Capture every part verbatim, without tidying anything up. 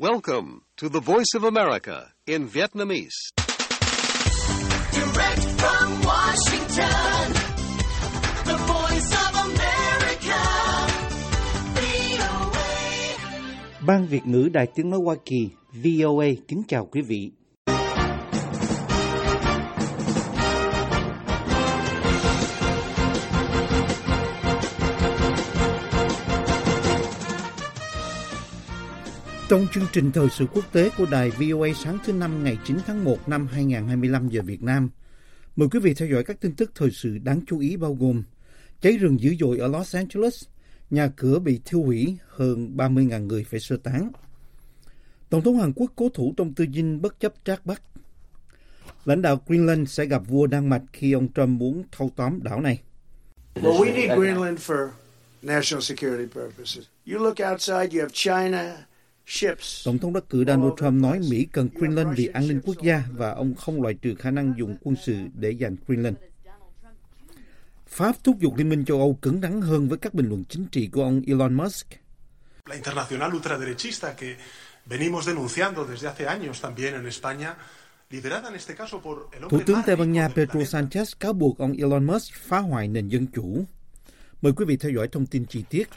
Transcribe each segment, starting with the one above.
Welcome to the Voice of America in Vietnamese. Direct from Washington, the Voice of America, vê o a. Ban Việt ngữ Đài Tiếng nói Hoa Kỳ, vê o a kính chào quý vị. Trong chương trình thời sự quốc tế của đài vê o a sáng thứ Năm ngày chín tháng một năm hai nghìn không trăm hai mươi lăm giờ Việt Nam, mời quý vị theo dõi các tin tức thời sự đáng chú ý bao gồm cháy rừng dữ dội ở Los Angeles, nhà cửa bị thiêu hủy, hơn ba mươi nghìn người phải sơ tán. Tổng thống Hàn Quốc cố thủ trong tư dinh bất chấp trác Bắc. Lãnh đạo Greenland sẽ gặp vua Đan Mạch khi ông Trump muốn thâu tóm đảo này. Well, we need Greenland for national security purposes. You look outside, you have China. Tổng thống đắc cử Donald Trump nói Mỹ cần Greenland vì an ninh quốc gia và ông không loại trừ khả năng dùng quân sự để giành Greenland. Pháp thúc giục Liên minh châu Âu cứng rắn hơn với các bình luận chính trị của ông Elon Musk. La internacional ultraderechista que venimos denunciando desde hace años también en España, liderada en este caso por el hombre. Thủ tướng Tây Ban Nha Pedro Sánchez cáo buộc ông Elon Musk phá hoại nền dân chủ. Mời quý vị theo dõi thông tin chi tiết.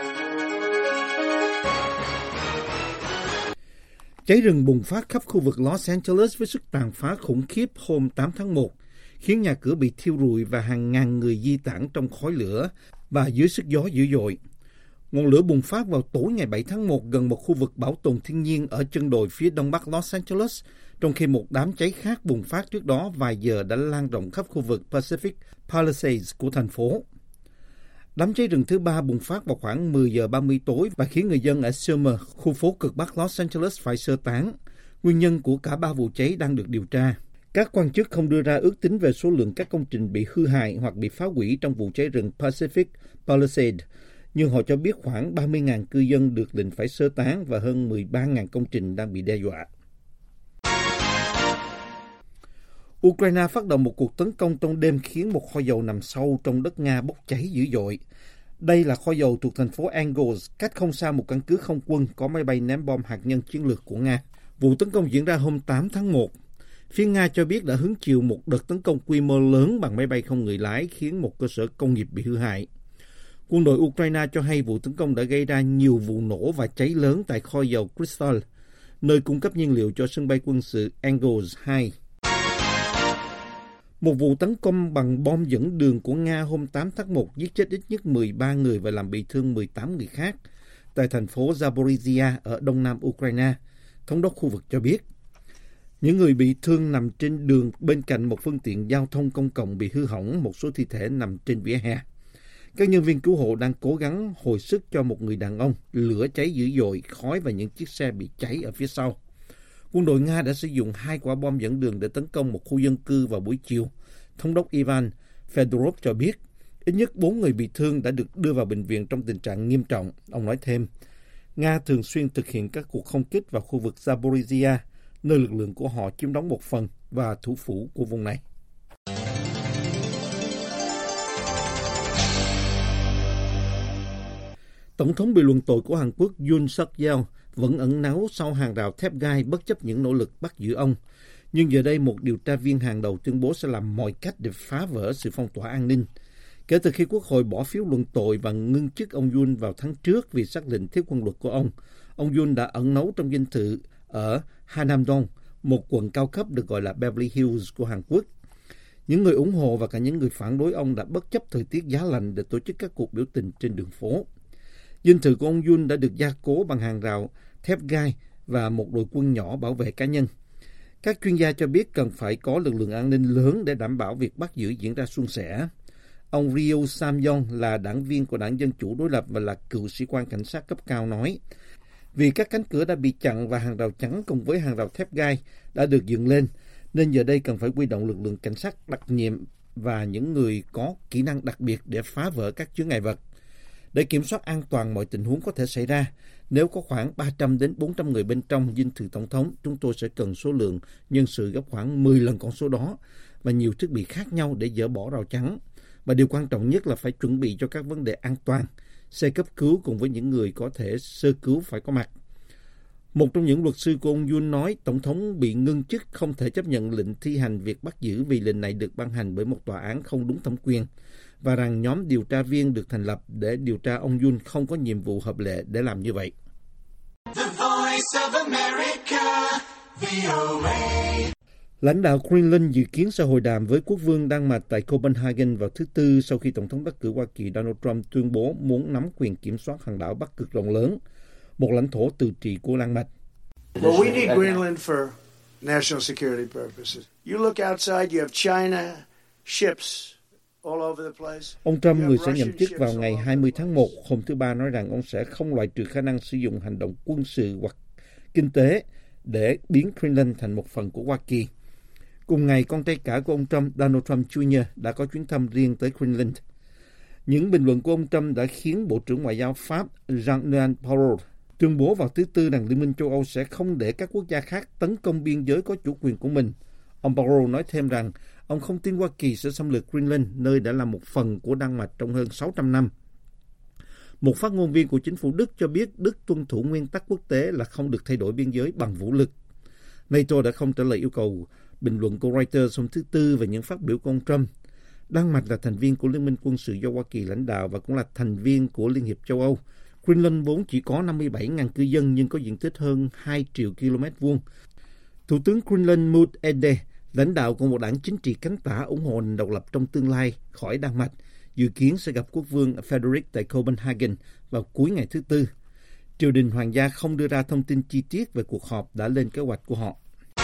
Cháy rừng bùng phát khắp khu vực Los Angeles với sức tàn phá khủng khiếp hôm tám tháng một, khiến nhà cửa bị thiêu rụi và hàng ngàn người di tản trong khói lửa và dưới sức gió dữ dội. Ngọn lửa bùng phát vào tối ngày bảy tháng một gần một khu vực bảo tồn thiên nhiên ở chân đồi phía đông bắc Los Angeles, trong khi một đám cháy khác bùng phát trước đó vài giờ đã lan rộng khắp khu vực Pacific Palisades của thành phố. Đám cháy rừng thứ ba bùng phát vào khoảng mười giờ ba mươi tối và khiến người dân ở Summer, khu phố cực bắc Los Angeles phải sơ tán. Nguyên nhân của cả ba vụ cháy đang được điều tra. Các quan chức không đưa ra ước tính về số lượng các công trình bị hư hại hoặc bị phá hủy trong vụ cháy rừng Pacific Palisades, nhưng họ cho biết khoảng ba mươi nghìn cư dân được lệnh phải sơ tán và hơn mười ba nghìn công trình đang bị đe dọa. Ukraine phát động một cuộc tấn công trong đêm khiến một kho dầu nằm sâu trong đất Nga bốc cháy dữ dội. Đây là kho dầu thuộc thành phố Engels, cách không xa một căn cứ không quân có máy bay ném bom hạt nhân chiến lược của Nga. Vụ tấn công diễn ra hôm tám tháng một. Phía Nga cho biết đã hứng chịu một đợt tấn công quy mô lớn bằng máy bay không người lái khiến một cơ sở công nghiệp bị hư hại. Quân đội Ukraine cho hay vụ tấn công đã gây ra nhiều vụ nổ và cháy lớn tại kho dầu Kristall, nơi cung cấp nhiên liệu cho sân bay quân sự Engels hai. Một vụ tấn công bằng bom dẫn đường của Nga hôm tám tháng một giết chết ít nhất mười ba người và làm bị thương mười tám người khác tại thành phố Zaporizhia ở đông nam Ukraine, thống đốc khu vực cho biết. Những người bị thương nằm trên đường bên cạnh một phương tiện giao thông công cộng bị hư hỏng, một số thi thể nằm trên vỉa hè. Các nhân viên cứu hộ đang cố gắng hồi sức cho một người đàn ông, lửa cháy dữ dội, khói và những chiếc xe bị cháy ở phía sau. Quân đội Nga đã sử dụng hai quả bom dẫn đường để tấn công một khu dân cư vào buổi chiều. Thống đốc Ivan Fedorov cho biết ít nhất bốn người bị thương đã được đưa vào bệnh viện trong tình trạng nghiêm trọng. Ông nói thêm, Nga thường xuyên thực hiện các cuộc không kích vào khu vực Zaporizhia, nơi lực lượng của họ chiếm đóng một phần và thủ phủ của vùng này. Tổng thống bị luận tội của Hàn Quốc Yoon suk yeol vẫn ẩn náu sau hàng rào thép gai bất chấp những nỗ lực bắt giữ ông. Nhưng giờ đây một điều tra viên hàng đầu tuyên bố sẽ làm mọi cách để phá vỡ sự phong tỏa an ninh. Kể từ khi Quốc hội bỏ phiếu luận tội và ngưng chức ông Yoon vào tháng trước vì xác lệnh thiết quân luật của ông, ông Yoon đã ẩn náu trong dinh thự ở Hanamdong, một quận cao cấp được gọi là Beverly Hills của Hàn Quốc. Những người ủng hộ và cả những người phản đối ông đã bất chấp thời tiết giá lạnh để tổ chức các cuộc biểu tình trên đường phố. Dinh thự của ông Yoon đã được gia cố bằng hàng rào thép gai và một đội quân nhỏ bảo vệ cá nhân. Các chuyên gia cho biết cần phải có lực lượng an ninh lớn để đảm bảo việc bắt giữ diễn ra suôn sẻ. Ông Ryo Sam-yong là đảng viên của đảng Dân Chủ đối lập và là cựu sĩ quan cảnh sát cấp cao nói, vì các cánh cửa đã bị chặn và hàng rào chắn cùng với hàng rào thép gai đã được dựng lên, nên giờ đây cần phải huy động lực lượng cảnh sát đặc nhiệm và những người có kỹ năng đặc biệt để phá vỡ các chướng ngại vật. Để kiểm soát an toàn mọi tình huống có thể xảy ra, nếu có khoảng ba trăm đến bốn trăm người bên trong dinh thự tổng thống, chúng tôi sẽ cần số lượng nhân sự gấp khoảng mười lần con số đó và nhiều thiết bị khác nhau để dỡ bỏ rào chắn. Và điều quan trọng nhất là phải chuẩn bị cho các vấn đề an toàn. Xe cấp cứu cùng với những người có thể sơ cứu phải có mặt. Một trong những luật sư của ông Yoon nói Tổng thống bị ngưng chức không thể chấp nhận lệnh thi hành việc bắt giữ vì lệnh này được ban hành bởi một tòa án không đúng thẩm quyền và rằng nhóm điều tra viên được thành lập để điều tra ông Yoon không có nhiệm vụ hợp lệ để làm như vậy. The Voice of America, vê o a. Lãnh đạo Greenland dự kiến sẽ hội đàm với quốc vương Đan Mạch tại Copenhagen vào thứ Tư sau khi Tổng thống đắc cử Hoa Kỳ Donald Trump tuyên bố muốn nắm quyền kiểm soát hòn đảo Bắc Cực rộng lớn, một lãnh thổ tự trị của Đan Mạch. Well, we need Greenland for national security purposes. You look outside, you have China, ships all over the place. Ông Trump, người sẽ nhậm chức vào ngày hai mươi tháng một, hôm thứ Ba, nói rằng ông sẽ không loại trừ khả năng sử dụng hành động quân sự hoặc kinh tế để biến Greenland thành một phần của Hoa Kỳ. Cùng ngày, con trai cả của ông Trump, Donald Trump Junior, đã có chuyến thăm riêng tới Greenland. Những bình luận của ông Trump đã khiến Bộ trưởng Ngoại giao Pháp Jean-Noël Barrot tuyên bố vào thứ Tư rằng Liên minh châu Âu sẽ không để các quốc gia khác tấn công biên giới có chủ quyền của mình. Ông Barrot nói thêm rằng ông không tin Hoa Kỳ sẽ xâm lược Greenland, nơi đã là một phần của Đan Mạch trong hơn sáu trăm năm. Một phát ngôn viên của chính phủ Đức cho biết Đức tuân thủ nguyên tắc quốc tế là không được thay đổi biên giới bằng vũ lực. NATO đã không trả lời yêu cầu bình luận của Reuters hôm thứ Tư về những phát biểu của ông Trump. Đan Mạch là thành viên của Liên minh quân sự do Hoa Kỳ lãnh đạo và cũng là thành viên của Liên hiệp châu Âu. Greenland vốn chỉ có năm mươi bảy nghìn cư dân nhưng có diện tích hơn hai triệu ki lô mét vuông. Thủ tướng Greenland Mut Ede, lãnh đạo của một đảng chính trị cánh tả ủng hộ nền độc lập trong tương lai khỏi Đan Mạch, dự kiến sẽ gặp quốc vương Frederik tại Copenhagen vào cuối ngày thứ Tư. Triều đình hoàng gia không đưa ra thông tin chi tiết về cuộc họp đã lên kế hoạch của họ.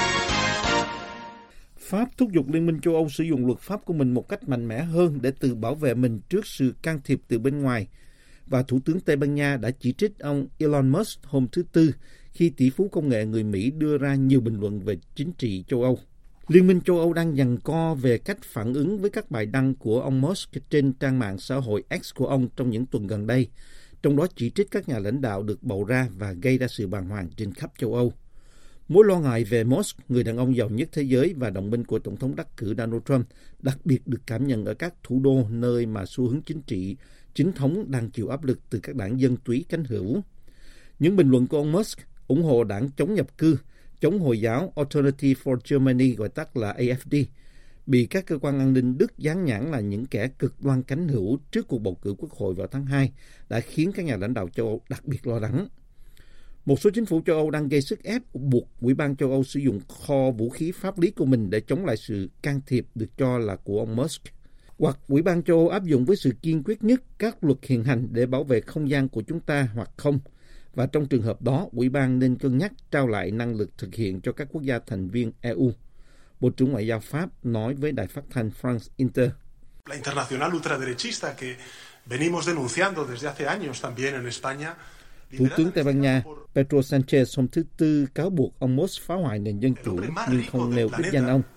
Pháp thúc giục Liên minh châu Âu sử dụng luật pháp của mình một cách mạnh mẽ hơn để tự bảo vệ mình trước sự can thiệp từ bên ngoài. Và Thủ tướng Tây Ban Nha đã chỉ trích ông Elon Musk hôm thứ Tư khi tỷ phú công nghệ người Mỹ đưa ra nhiều bình luận về chính trị châu Âu. Liên minh châu Âu đang giằng co về cách phản ứng với các bài đăng của ông Musk trên trang mạng xã hội X của ông trong những tuần gần đây, trong đó chỉ trích các nhà lãnh đạo được bầu ra và gây ra sự bàng hoàng trên khắp châu Âu. Mối lo ngại về Musk, người đàn ông giàu nhất thế giới và đồng minh của Tổng thống đắc cử Donald Trump, đặc biệt được cảm nhận ở các thủ đô nơi mà xu hướng chính trị chính thống đang chịu áp lực từ các đảng dân túy cánh hữu. Những bình luận của ông Musk ủng hộ đảng chống nhập cư, chống Hồi giáo Alternative for Germany, gọi tắt là A F D, bị các cơ quan an ninh Đức dán nhãn là những kẻ cực đoan cánh hữu trước cuộc bầu cử quốc hội vào tháng hai, đã khiến các nhà lãnh đạo châu Âu đặc biệt lo lắng. Một số chính phủ châu Âu đang gây sức ép buộc Ủy ban châu Âu sử dụng kho vũ khí pháp lý của mình để chống lại sự can thiệp được cho là của ông Musk. Hoặc Ủy ban châu Âu áp dụng với sự kiên quyết nhất các luật hiện hành để bảo vệ không gian của chúng ta hoặc không. Và trong trường hợp đó, Ủy ban nên cân nhắc trao lại năng lực thực hiện cho các quốc gia thành viên E U. Bộ trưởng Ngoại giao Pháp nói với đài phát thanh France Inter. La internacional ultraderechista que venimos denunciando desde hace años también en España. Thủ tướng Tây Ban Nha Pedro Sánchez hôm thứ Tư cáo buộc ông Musk phá hoại nền dân chủ nhưng không nêu đích danh ông.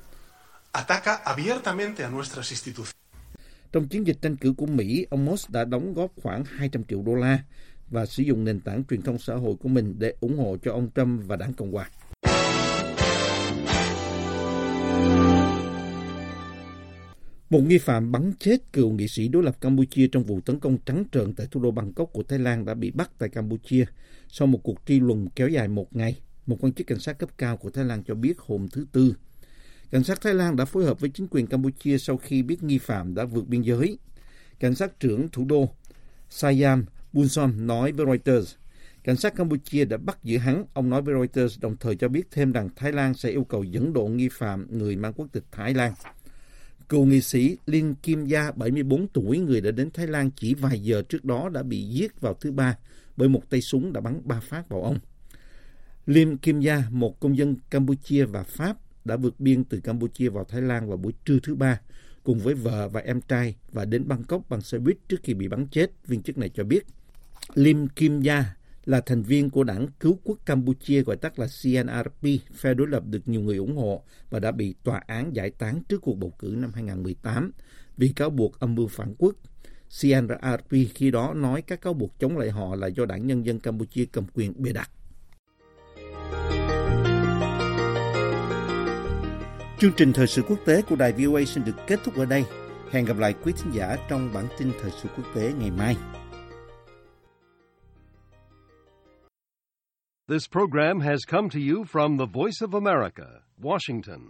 Trong chiến dịch tranh cử của Mỹ, ông Musk đã đóng góp khoảng hai trăm triệu đô la và sử dụng nền tảng truyền thông xã hội của mình để ủng hộ cho ông Trump và đảng Cộng hòa. Một nghi phạm bắn chết cựu nghị sĩ đối lập Campuchia trong vụ tấn công trắng trợn tại thủ đô Bangkok của Thái Lan đã bị bắt tại Campuchia sau một cuộc truy lùng kéo dài một ngày, một quan chức cảnh sát cấp cao của Thái Lan cho biết hôm thứ Tư. Cảnh sát Thái Lan đã phối hợp với chính quyền Campuchia sau khi biết nghi phạm đã vượt biên giới. Cảnh sát trưởng thủ đô Sayam Bunsom nói với Reuters, cảnh sát Campuchia đã bắt giữ hắn. Ông nói với Reuters đồng thời cho biết thêm rằng Thái Lan sẽ yêu cầu dẫn độ nghi phạm, người mang quốc tịch Thái Lan. Cựu nghị sĩ Lim Kim Ya, bảy mươi bốn tuổi, người đã đến Thái Lan chỉ vài giờ trước đó, đã bị giết vào thứ Ba bởi một tay súng đã bắn ba phát vào ông. Lim Kim Ya, một công dân Campuchia và Pháp, đã vượt biên từ Campuchia vào Thái Lan vào buổi trưa thứ Ba cùng với vợ và em trai và đến Bangkok bằng xe buýt trước khi bị bắn chết, viên chức này cho biết. Lim Kim Ya là thành viên của đảng Cứu quốc Campuchia, gọi tắt là C N R P, phe đối lập được nhiều người ủng hộ và đã bị tòa án giải tán trước cuộc bầu cử năm hai không một tám vì cáo buộc âm mưu phản quốc. C N R P khi đó nói các cáo buộc chống lại họ là do Đảng Nhân dân Campuchia cầm quyền bịa đặt. Chương trình thời sự quốc tế của đài vê o a xin được kết thúc ở đây. Hẹn gặp lại quý thính giả trong bản tin thời sự quốc tế ngày mai. This program has come to you from the Voice of America, Washington.